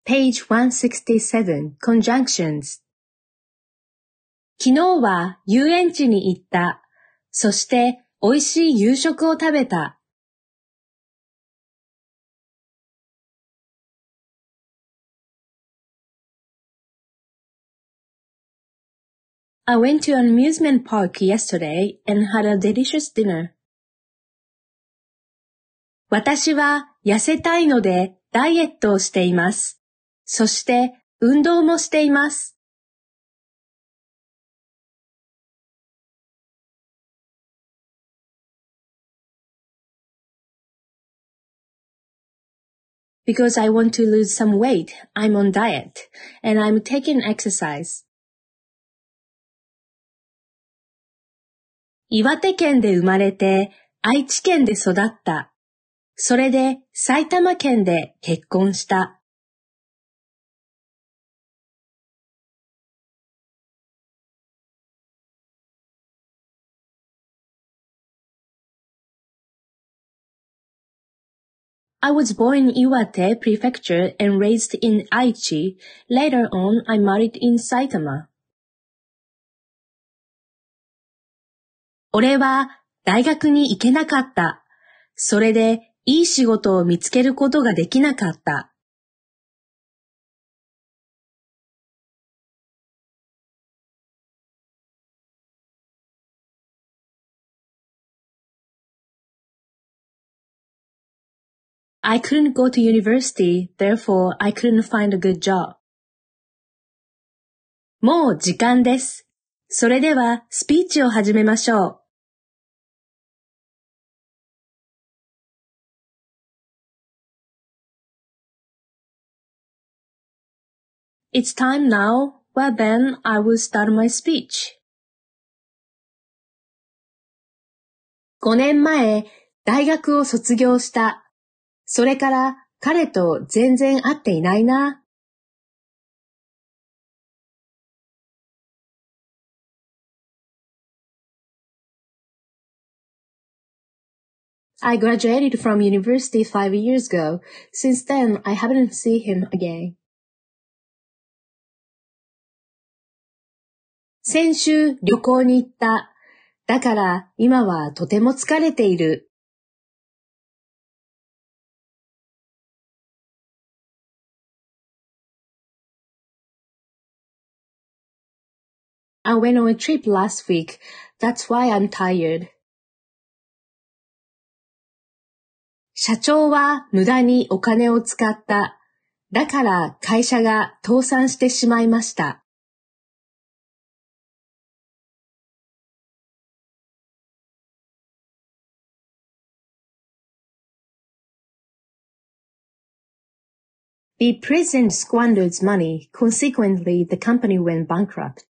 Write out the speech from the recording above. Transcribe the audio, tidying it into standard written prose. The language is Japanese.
Page 167, Conjunctions. 昨日は遊園地に行った。そして美味しい夕食を食べた。I went to an amusement park yesterday and had a delicious dinner. 私は痩せたいのでダイエットをしています。そして運動もしています。Because I want to lose some weight, I'm on diet, and I'm taking exercise. 岩手県で生まれて愛知県で育った。それで埼玉県で結婚した。I was born in Iwate Prefecture and raised in Aichi. Later on, I married in Saitama. 俺は大学に行けなかった。それでいい仕事を見つけることができなかった。I couldn't go to university, therefore I couldn't find a good job. もう時間です。それではスピーチを始めましょう。It's time now. Well then, I will start my speech. 5年前、大学を卒業した。それから彼と全然会っていないな。I graduated from university 5 years ago. Since then, I haven't seen him again. 先週旅行に行った。だから今はとても疲れている。I went on a trip last week. That's why I'm tired. 社長は無駄にお金を使った。だから会社が倒産してしまいました。The president squandered money. Consequently, the company went bankrupt.